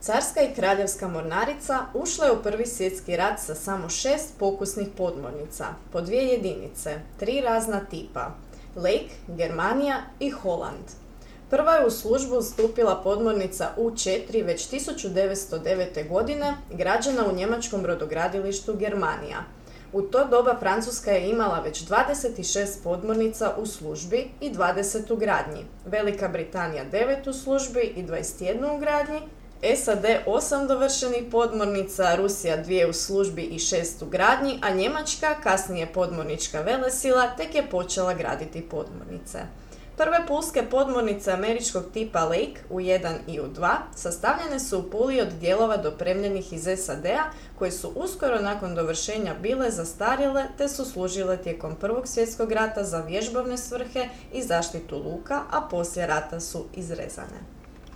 Carska i kraljevska mornarica ušla je u Prvi svjetski rat sa samo 6 pokusnih podmornica, po 2 jedinice, 3 razna tipa, Lake, Germanija i Holland. Prva je u službu stupila podmornica U-4 već 1909. godine, građena u njemačkom brodogradilištu Germanija. U to doba Francuska je imala već 26 podmornica u službi i 20 u gradnji, Velika Britanija 9 u službi i 21 u gradnji, SAD 8 dovršenih podmornica, Rusija 2 u službi i 6 u gradnji, a Njemačka, kasnije podmornička velesila, tek je počela graditi podmornice. Prve pulske podmornice američkog tipa Lake U-1 i U-2 sastavljene su u Puli od dijelova dopremljenih iz SAD-a koji su uskoro nakon dovršenja bile zastarjele te su služile tijekom Prvog svjetskog rata za vježbovne svrhe i zaštitu luka, a poslije rata su izrezane.